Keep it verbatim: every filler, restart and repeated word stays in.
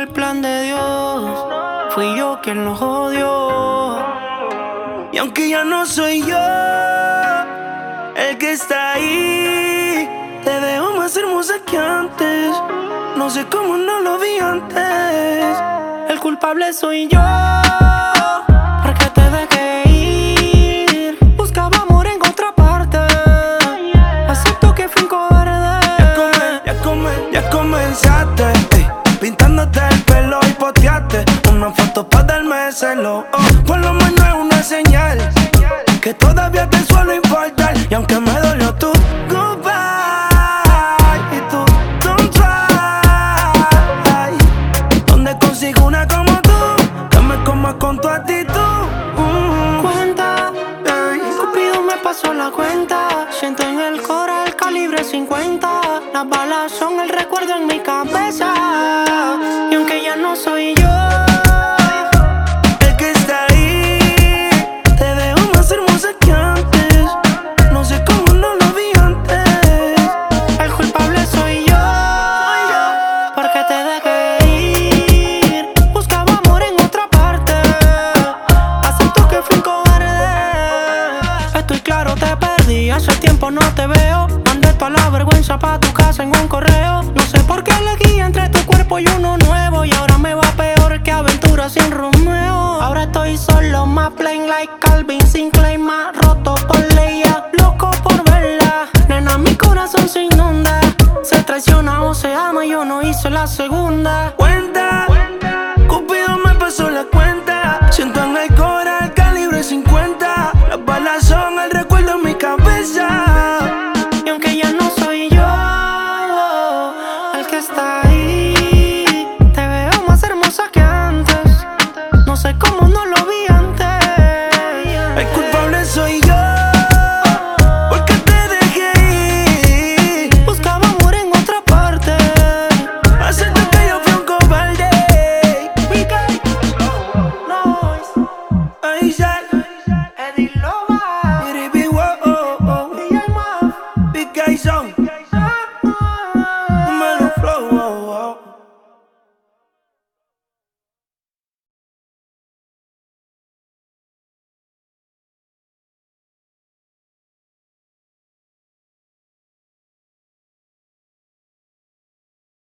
el plan de Dios. Fui yo quien lo jodió. Y aunque ya no soy yo el que está ahí, te veo más hermosa que antes. No sé cómo no lo vi antes. El culpable soy yo, porque te dejé ir. Buscaba amor en otra parte. Acepto que fui un cobarde. Ya, come, ya, come, ya comenzaste, ey, pintándote el pelo y poteaste una foto pa' darme celo. Oh, por lo menos es una señal que todavía te suelo importar. Y aunque me dolió tu goodbye y tu don't try, ¿dónde consigo una como tú que me coma con tu actitud? Mm. Cuenta, ey, Cupido me pasó la cuenta. Siento en el cora el calibre cincuenta. Las balas son el recuerdo en mi cabeza. Y aunque ya no soy yo el que está ahí, te veo más hermosa que antes. No sé cómo no lo vi antes. el culpable soy yo, porque te dejé ir. Buscaba amor en otra parte. Acepto que fui un cobarde. Estoy claro, te perdí. Hace tiempo no te veo. Mandé toda la vergüenza pa' tu casa en un correo. No sé por qué elegí entre tu cuerpo y uno nuevo. Y ahora me va peor que aventura sin Romeo. Ahora estoy solo, más plain like Calvin sin clay, más roto por Leia. Loco por verla, nena, mi corazón se inunda. Se traiciona o se ama, yo no hice la segunda. Cuenta, Cupido me pasó la cuenta. Siento en el cora el calibre cincuenta. Las balas son el recuerdo en mi cabeza. Y aunque ya no soy yo el que está